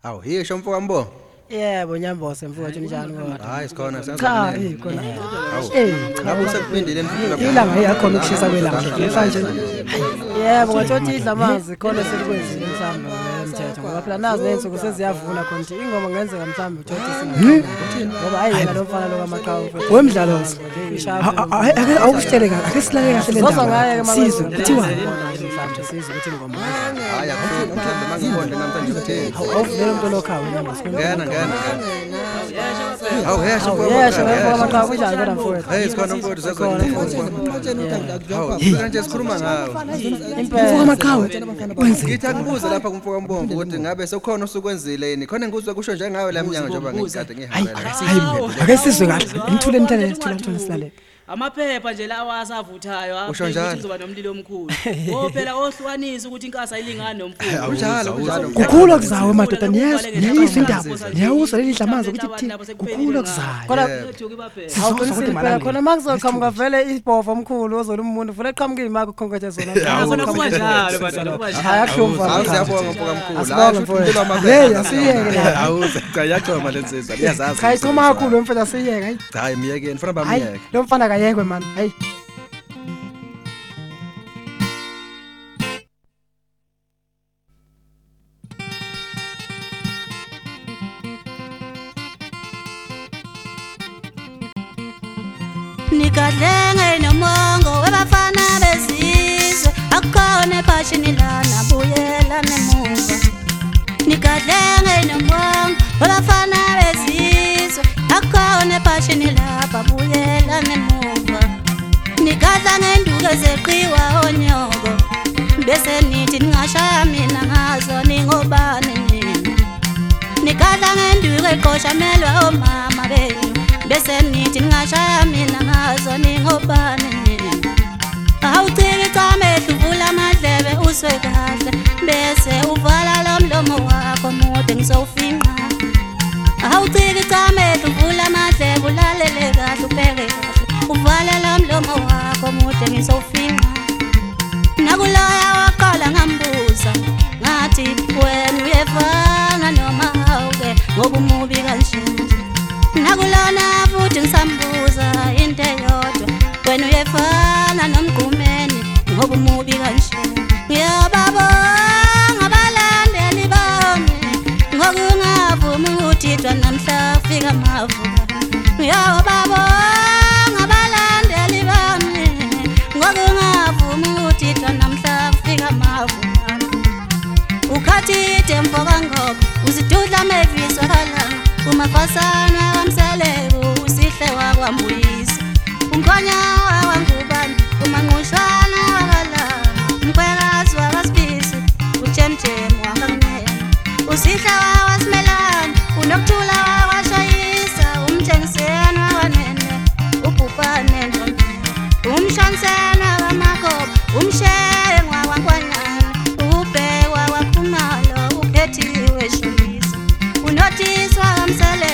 Awu hisho mfoka Mbongo. Yebo Nyamboze mfowethu njani kodwa? Hayi sikhona Cha, siyazi. khona. Ngabe usephindile mfuthu Ilanga yakhona ukushisa kwelanga mhlanje. Yebo kwathi idla amanzi khona selikwenzile mhlamba umthetho ngoba phela nazi nensuku seziyavuna khona ukuthi ingoma ngenzeka mhlamba uthi singathini ngoba ayiyena lo mfana lo kamaqhawe mfethu. Wemdlalo ake awusitshele kahle ake silale kahle le Soza ngaye ke ndaba sizwe kuthiwa mhlanje sizwe ukuthi ingoma. hayi akuthi mhlawumbe mangibonde namhlanje uthini. Awuvele umuntu lokhawe Nyamboze. Ngena. Awu yesho Yesho kamaqhawe kunjani kodwa mfowethu? Hey sikhona mfowethu Fika nje sikhuluma ngawe. mfuka amaqhawe wenzeni Ngithi akubuze lapha kumfoka Mbongo ukuthi ngabe sekukhona osukwenzile yini. Khona ngikuzwe kusho nje ngawe la emnyango njengoba ngikade ngihambela. ake sizwe kahle imthule emthele sithula silale Amaphepha nje lawa asavuthayo Usho njalo? kuzoba nomlilo omkhulu. Phela ohlukanisa ukuthi inkasa ayilingani nomfulu. Kunjalo. kukhulu kuzawe madoda niyayizwa indaba niyawuzwa leli dlamazi ukuthi kuthini kukhulu kuzayo Kodwa Phela awuqinisile phela khona makuzoqhamuka vele ibhovo omkhulu ozolo umuntu vele eqhamuka imaki ukhonkethe zona. khona kuba njalo badala kuba njalo. Hayi akuhlumva. Awu siyabonga mfoka mkhulu. Asibonge mfowethu. Hey asiyeke la. Awu cha yachoma lensizwa. Liyazazi. Cha ichoma kakhulu mfethu asiyeke hayi. Hayi miyekeni fana Hayi bamiyeke. lo mfana kayekwe man. Hayi. Nikadlenge nomongo webafana bezizwe akhona ephashini lana buyela nemuva. Nikadlenge nomongo webafana bezizwe akhona ephashini lapha buyela nemuva. Nikadla ngenduku ezeqiwa onyoko bese nithi ningashaya mina ngazo ningobani nini. Nikadla ngenduku eqoshamelwa omama benu bese nithi ningashaya mina ngazo ningobani nini. Awuciki camehlo uvula amadlebe uswe kahle bese uvala lo mlomo wakho mude ngizowufinqa. Awuciki camehlo uvula amadlebe ulalele kahle ubheke kahle uvala lo mlomo wakho mude ngizowufinqa. Nakuloya waqala ngambuza ngathi wena uyefana noma awuke ngoba umubi kanje. Nakulona futhi ngisambuza into eyodwa wena uyefana nomgqumeni ngoba umubi kanje. Ngiyababonga abalandeli bami ngokungavumi ukuthithwa namhla fika mavuka. Ngiyababonga abalandeli bami ngokungavumi ukuthithwa namhla fika mavuka. Ukhathide mfoka ngoba usidudla meviswa kalanga umafasana kamseleku usihle wakwambuyisa. Umkhonya wangubani umanqushwana wakala mkwekazi wakasibisi uchemchem wakangnena. Usihle wawasimelana unokuthula wawashayisa umthengiseni wakanene ubhubhane ndlombeni. Umshanseni wakamakhoba umshele ngwakwankwanyana ubhekwa wakhumalo ukhethiwe shonisa. Unotiswa kamsele